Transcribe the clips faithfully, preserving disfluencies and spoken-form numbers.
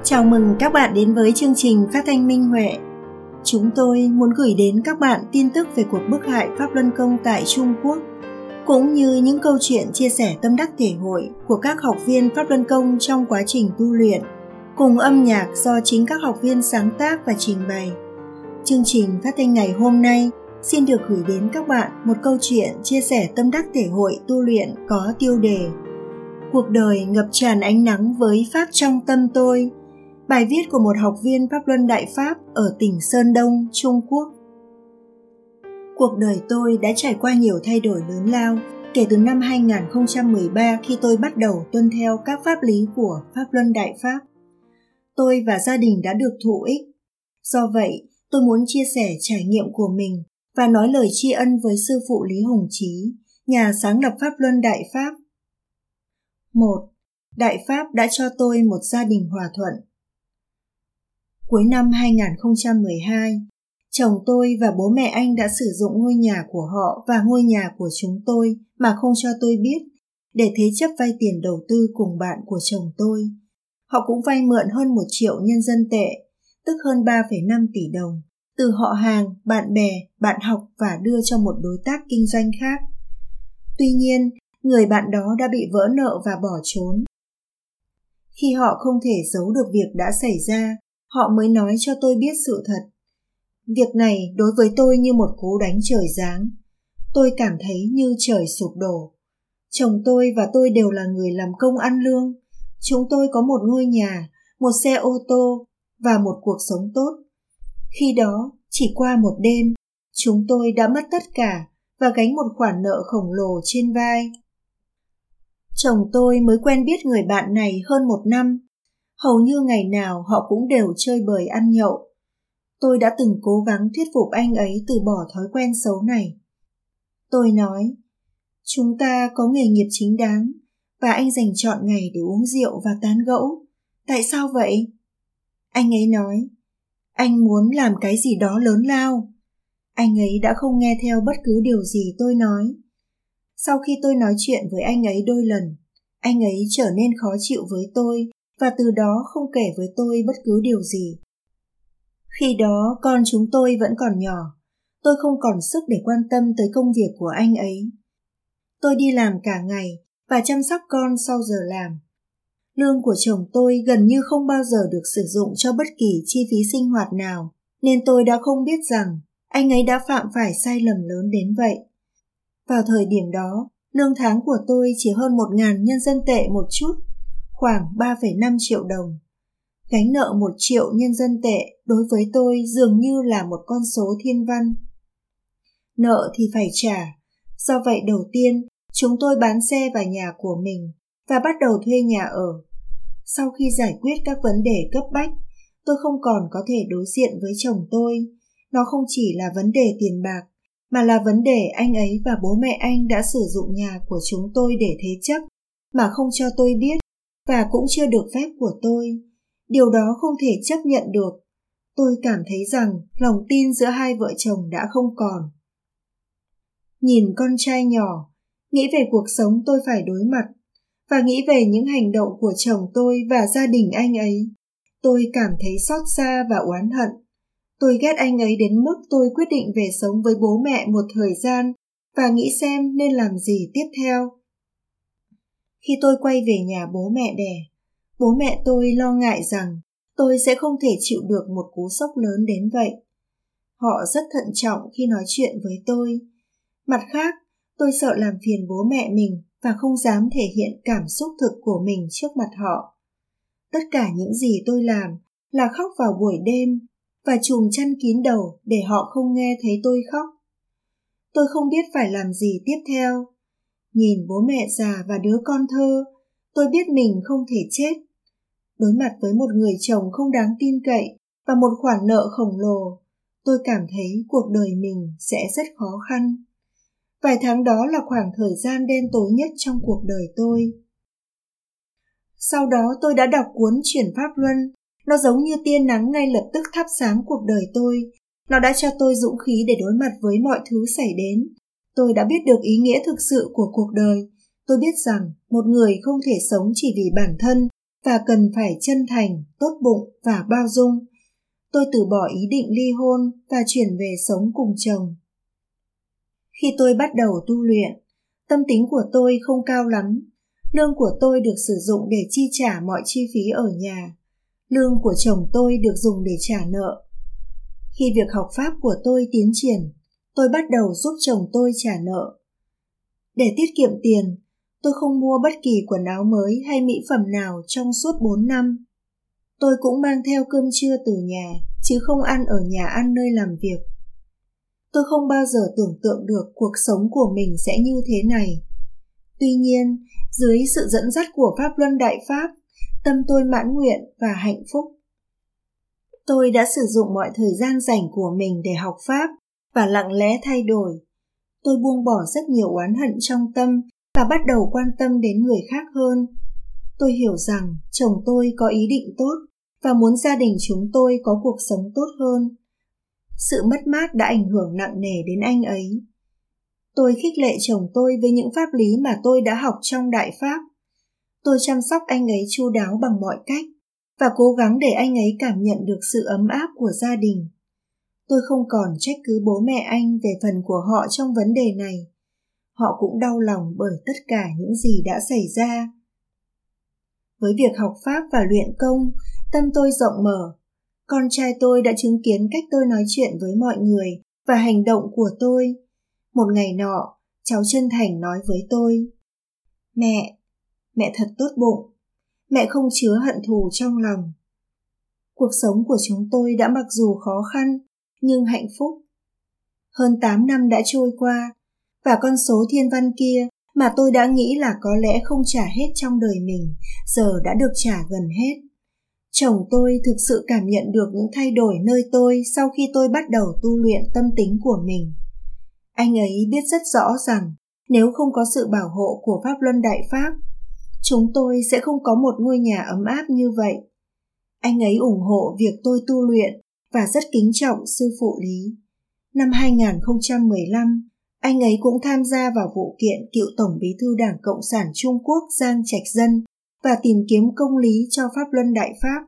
Chào mừng các bạn đến với chương trình phát thanh Minh Huệ. Chúng tôi muốn gửi đến các bạn tin tức về cuộc bức hại Pháp Luân Công tại Trung Quốc, cũng như những câu chuyện chia sẻ tâm đắc thể hội của các học viên Pháp Luân Công trong quá trình tu luyện, cùng âm nhạc do chính các học viên sáng tác và trình bày. Chương trình phát thanh ngày hôm nay xin được gửi đến các bạn một câu chuyện chia sẻ tâm đắc thể hội tu luyện có tiêu đề Cuộc đời ngập tràn ánh nắng với Pháp trong tâm tôi. Bài viết của một học viên Pháp Luân Đại Pháp ở tỉnh Sơn Đông, Trung Quốc. Cuộc đời tôi đã trải qua nhiều thay đổi lớn lao kể từ năm hai không một ba khi tôi bắt đầu tuân theo các pháp lý của Pháp Luân Đại Pháp. Tôi và gia đình đã được thụ ích. Do vậy, tôi muốn chia sẻ trải nghiệm của mình và nói lời tri ân với sư phụ Lý Hồng Chí, nhà sáng lập Pháp Luân Đại Pháp. một. Đại Pháp đã cho tôi một gia đình hòa thuận. Cuối năm hai không một hai, chồng tôi và bố mẹ anh đã sử dụng ngôi nhà của họ và ngôi nhà của chúng tôi mà không cho tôi biết để thế chấp vay tiền đầu tư cùng bạn của chồng tôi. Họ cũng vay mượn hơn một triệu nhân dân tệ, tức hơn ba phẩy năm tỷ đồng, từ họ hàng, bạn bè, bạn học và đưa cho một đối tác kinh doanh khác. Tuy nhiên, người bạn đó đã bị vỡ nợ và bỏ trốn. Khi họ không thể giấu được việc đã xảy ra, họ mới nói cho tôi biết sự thật. Việc này đối với tôi như một cú đánh trời giáng. Tôi cảm thấy như trời sụp đổ. Chồng tôi và tôi đều là người làm công ăn lương. Chúng tôi có một ngôi nhà, một xe ô tô và một cuộc sống tốt. Khi đó, chỉ qua một đêm, chúng tôi đã mất tất cả và gánh một khoản nợ khổng lồ trên vai. Chồng tôi mới quen biết người bạn này hơn một năm. Hầu như ngày nào họ cũng đều chơi bời ăn nhậu. Tôi đã từng cố gắng thuyết phục anh ấy từ bỏ thói quen xấu này. Tôi nói, chúng ta có nghề nghiệp chính đáng và anh dành trọn ngày để uống rượu và tán gẫu. Tại sao vậy? Anh ấy nói, anh muốn làm cái gì đó lớn lao. Anh ấy đã không nghe theo bất cứ điều gì tôi nói. Sau khi tôi nói chuyện với anh ấy đôi lần, anh ấy trở nên khó chịu với tôi và từ đó không kể với tôi bất cứ điều gì. Khi đó con chúng tôi vẫn còn nhỏ, tôi không còn sức để quan tâm tới công việc của anh ấy. Tôi đi làm cả ngày và chăm sóc con sau giờ làm. Lương của chồng tôi gần như không bao giờ được sử dụng cho bất kỳ chi phí sinh hoạt nào, nên tôi đã không biết rằng anh ấy đã phạm phải sai lầm lớn đến vậy. Vào thời điểm đó, lương tháng của tôi chỉ hơn một nghìn nhân dân tệ một chút, khoảng ba phẩy năm triệu đồng. Gánh nợ một triệu nhân dân tệ đối với tôi dường như là một con số thiên văn. Nợ thì phải trả, do vậy đầu tiên chúng tôi bán xe và nhà của mình và bắt đầu thuê nhà ở. Sau khi giải quyết các vấn đề cấp bách, tôi không còn có thể đối diện với chồng tôi. Nó không chỉ là vấn đề tiền bạc, mà là vấn đề anh ấy và bố mẹ anh đã sử dụng nhà của chúng tôi để thế chấp mà không cho tôi biết và cũng chưa được phép của tôi. Điều đó không thể chấp nhận được. Tôi cảm thấy rằng lòng tin giữa hai vợ chồng đã không còn. Nhìn con trai nhỏ, nghĩ về cuộc sống tôi phải đối mặt và nghĩ về những hành động của chồng tôi và gia đình anh ấy, tôi cảm thấy xót xa và oán hận. Tôi ghét anh ấy đến mức tôi quyết định về sống với bố mẹ một thời gian và nghĩ xem nên làm gì tiếp theo. Khi tôi quay về nhà bố mẹ đẻ, bố mẹ tôi lo ngại rằng tôi sẽ không thể chịu được một cú sốc lớn đến vậy. Họ rất thận trọng khi nói chuyện với tôi. Mặt khác, tôi sợ làm phiền bố mẹ mình và không dám thể hiện cảm xúc thực của mình trước mặt họ. Tất cả những gì tôi làm là khóc vào buổi đêm và trùm chăn kín đầu để họ không nghe thấy tôi khóc. Tôi không biết phải làm gì tiếp theo. Nhìn bố mẹ già và đứa con thơ, tôi biết mình không thể chết. Đối mặt với một người chồng không đáng tin cậy và một khoản nợ khổng lồ, tôi cảm thấy cuộc đời mình sẽ rất khó khăn. Vài tháng đó là khoảng thời gian đen tối nhất trong cuộc đời tôi. Sau đó tôi đã đọc cuốn Chuyển Pháp Luân. Nó giống như tia nắng ngay lập tức thắp sáng cuộc đời tôi. Nó đã cho tôi dũng khí để đối mặt với mọi thứ xảy đến. Tôi đã biết được ý nghĩa thực sự của cuộc đời. Tôi biết rằng một người không thể sống chỉ vì bản thân, và cần phải chân thành, tốt bụng và bao dung. Tôi từ bỏ ý định ly hôn và chuyển về sống cùng chồng. Khi tôi bắt đầu tu luyện, tâm tính của tôi không cao lắm. Lương của tôi được sử dụng để chi trả mọi chi phí ở nhà. Lương của chồng tôi được dùng để trả nợ. Khi việc học pháp của tôi tiến triển, tôi bắt đầu giúp chồng tôi trả nợ. Để tiết kiệm tiền, tôi không mua bất kỳ quần áo mới hay mỹ phẩm nào trong suốt bốn năm. Tôi cũng mang theo cơm trưa từ nhà, chứ không ăn ở nhà ăn nơi làm việc. Tôi không bao giờ tưởng tượng được cuộc sống của mình sẽ như thế này. Tuy nhiên, dưới sự dẫn dắt của Pháp Luân Đại Pháp, tâm tôi mãn nguyện và hạnh phúc. Tôi đã sử dụng mọi thời gian rảnh của mình để học Pháp và lặng lẽ thay đổi. Tôi buông bỏ rất nhiều oán hận trong tâm và bắt đầu quan tâm đến người khác hơn. Tôi hiểu rằng chồng tôi có ý định tốt và muốn gia đình chúng tôi có cuộc sống tốt hơn. Sự mất mát đã ảnh hưởng nặng nề đến anh ấy. Tôi khích lệ chồng tôi với những pháp lý mà tôi đã học trong Đại Pháp. Tôi chăm sóc anh ấy chu đáo bằng mọi cách và cố gắng để anh ấy cảm nhận được sự ấm áp của gia đình. Tôi không còn trách cứ bố mẹ anh về phần của họ trong vấn đề này. Họ cũng đau lòng bởi tất cả những gì đã xảy ra. Với việc học Pháp và luyện công, tâm tôi rộng mở. Con trai tôi đã chứng kiến cách tôi nói chuyện với mọi người và hành động của tôi. Một ngày nọ, cháu chân thành nói với tôi: Mẹ, mẹ thật tốt bụng. Mẹ không chứa hận thù trong lòng. Cuộc sống của chúng tôi đã mặc dù khó khăn, nhưng hạnh phúc. Hơn tám năm đã trôi qua, và con số thiên văn kia mà tôi đã nghĩ là có lẽ không trả hết trong đời mình, giờ đã được trả gần hết. Chồng tôi thực sự cảm nhận được những thay đổi nơi tôi sau khi tôi bắt đầu tu luyện tâm tính của mình. Anh ấy biết rất rõ rằng nếu không có sự bảo hộ của Pháp Luân Đại Pháp, chúng tôi sẽ không có một ngôi nhà ấm áp như vậy. Anh ấy ủng hộ việc tôi tu luyện và rất kính trọng sư phụ Lý. Năm hai không một lăm, anh ấy cũng tham gia vào vụ kiện cựu Tổng bí thư Đảng Cộng sản Trung Quốc Giang Trạch Dân và tìm kiếm công lý cho Pháp Luân Đại Pháp.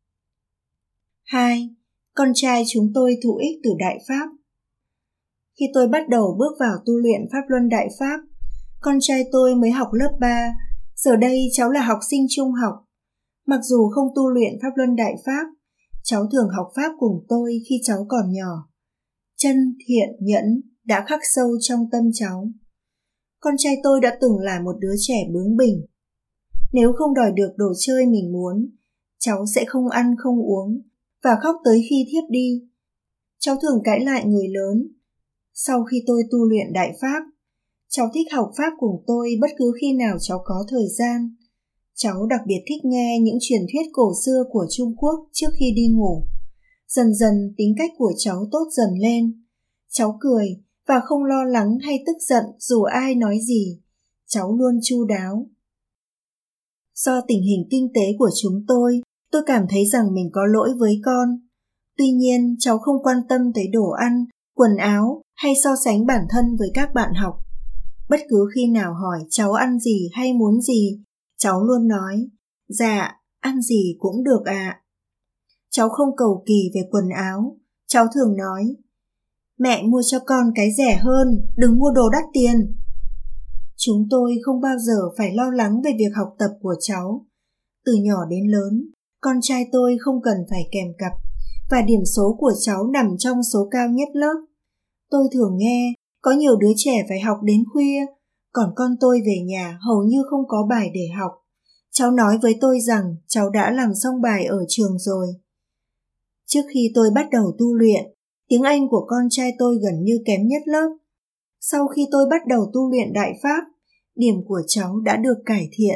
hai. Con trai chúng tôi thụ ích từ Đại Pháp. Khi tôi bắt đầu bước vào tu luyện Pháp Luân Đại Pháp, con trai tôi mới học lớp ba, giờ đây cháu là học sinh trung học. Mặc dù không tu luyện Pháp Luân Đại Pháp, cháu thường học Pháp cùng tôi khi cháu còn nhỏ. Chân, thiện, nhẫn đã khắc sâu trong tâm cháu. Con trai tôi đã từng là một đứa trẻ bướng bỉnh. Nếu không đòi được đồ chơi mình muốn, cháu sẽ không ăn không uống và khóc tới khi thiếp đi. Cháu thường cãi lại người lớn. Sau khi tôi tu luyện Đại Pháp, cháu thích học Pháp cùng tôi bất cứ khi nào cháu có thời gian. Cháu đặc biệt thích nghe những truyền thuyết cổ xưa của Trung Quốc trước khi đi ngủ. Dần dần tính cách của cháu tốt dần lên. Cháu cười và không lo lắng hay tức giận dù ai nói gì. Cháu luôn chu đáo. Do tình hình kinh tế của chúng tôi, tôi cảm thấy rằng mình có lỗi với con. Tuy nhiên, cháu không quan tâm tới đồ ăn, quần áo hay so sánh bản thân với các bạn học. Bất cứ khi nào hỏi cháu ăn gì hay muốn gì, cháu luôn nói: Dạ, ăn gì cũng được ạ. À. Cháu không cầu kỳ về quần áo. Cháu thường nói: Mẹ mua cho con cái rẻ hơn, đừng mua đồ đắt tiền. Chúng tôi không bao giờ phải lo lắng về việc học tập của cháu. Từ nhỏ đến lớn, con trai tôi không cần phải kèm cặp, và điểm số của cháu nằm trong số cao nhất lớp. Tôi thường nghe có nhiều đứa trẻ phải học đến khuya, còn con tôi về nhà hầu như không có bài để học. Cháu nói với tôi rằng cháu đã làm xong bài ở trường rồi. Trước khi tôi bắt đầu tu luyện, tiếng Anh của con trai tôi gần như kém nhất lớp. Sau khi tôi bắt đầu tu luyện Đại Pháp, điểm của cháu đã được cải thiện.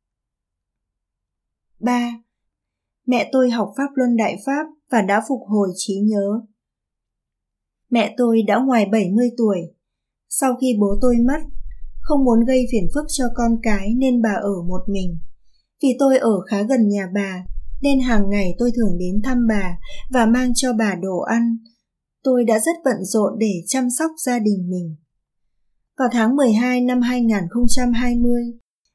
ba. Mẹ tôi học Pháp Luân Đại Pháp và đã phục hồi trí nhớ. Mẹ tôi đã ngoài bảy mươi tuổi. Sau khi bố tôi mất, không muốn gây phiền phức cho con cái nên bà ở một mình. Vì tôi ở khá gần nhà bà, nên hàng ngày tôi thường đến thăm bà và mang cho bà đồ ăn. Tôi đã rất bận rộn để chăm sóc gia đình mình. Vào tháng mười hai năm hai không hai không,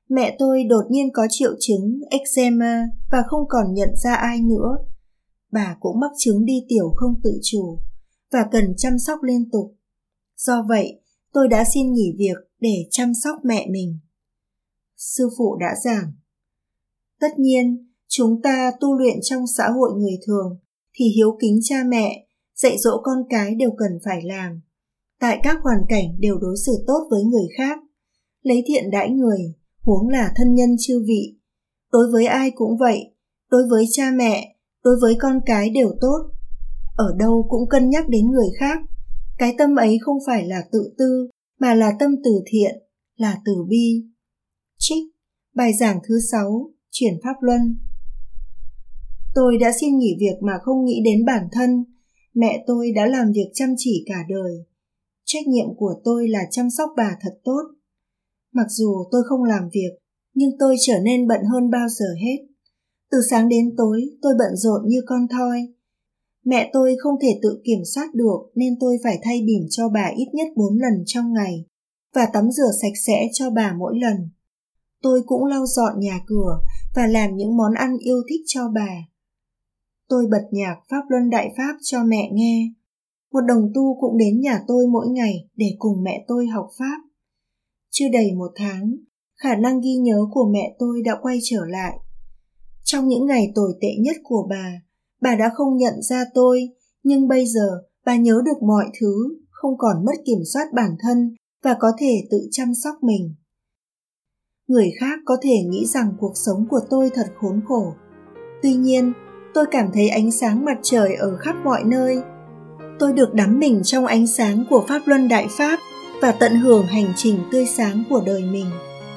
Mẹ tôi đột nhiên có triệu chứng eczema và không còn nhận ra ai nữa. Bà cũng mắc chứng đi tiểu không tự chủ và cần chăm sóc liên tục. Do vậy, tôi đã xin nghỉ việc để chăm sóc mẹ mình. Sư phụ đã giảng. Tất nhiên, chúng ta tu luyện trong xã hội người thường thì hiếu kính cha mẹ, dạy dỗ con cái đều cần phải làm. Tại các hoàn cảnh đều đối xử tốt với người khác, lấy thiện đãi người, huống là thân nhân chư vị. Đối với ai cũng vậy, đối với cha mẹ, đối với con cái đều tốt. Ở đâu cũng cân nhắc đến người khác. Cái tâm ấy không phải là tự tư, mà là tâm từ thiện, là từ bi. Trích bài giảng thứ sáu, chuyển pháp luân. Tôi đã xin nghỉ việc mà không nghĩ đến bản thân. Mẹ tôi đã làm việc chăm chỉ cả đời. Trách nhiệm của tôi là chăm sóc bà thật tốt. Mặc dù tôi không làm việc, nhưng tôi trở nên bận hơn bao giờ hết. Từ sáng đến tối, tôi bận rộn như con thoi. Mẹ tôi không thể tự kiểm soát được nên tôi phải thay bỉm cho bà ít nhất bốn lần trong ngày và tắm rửa sạch sẽ cho bà mỗi lần. Tôi cũng lau dọn nhà cửa và làm những món ăn yêu thích cho bà. Tôi bật nhạc Pháp Luân Đại Pháp cho mẹ nghe. Một đồng tu cũng đến nhà tôi mỗi ngày để cùng mẹ tôi học Pháp. Chưa đầy một tháng, khả năng ghi nhớ của mẹ tôi đã quay trở lại. Trong những ngày tồi tệ nhất của bà, bà đã không nhận ra tôi, nhưng bây giờ bà nhớ được mọi thứ, không còn mất kiểm soát bản thân và có thể tự chăm sóc mình. Người khác có thể nghĩ rằng cuộc sống của tôi thật khốn khổ. Tuy nhiên, tôi cảm thấy ánh sáng mặt trời ở khắp mọi nơi. Tôi được đắm mình trong ánh sáng của Pháp Luân Đại Pháp và tận hưởng hành trình tươi sáng của đời mình.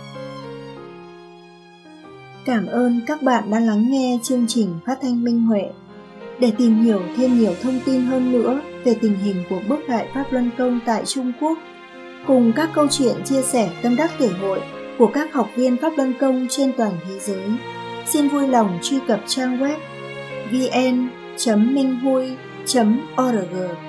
Cảm ơn các bạn đã lắng nghe chương trình Phát thanh Minh Huệ. Để tìm hiểu thêm nhiều thông tin hơn nữa về tình hình của bức hại Pháp Luân Công tại Trung Quốc, cùng các câu chuyện chia sẻ tâm đắc thể hội của các học viên Pháp Luân Công trên toàn thế giới, xin vui lòng truy cập trang web vê en chấm minh hui chấm org.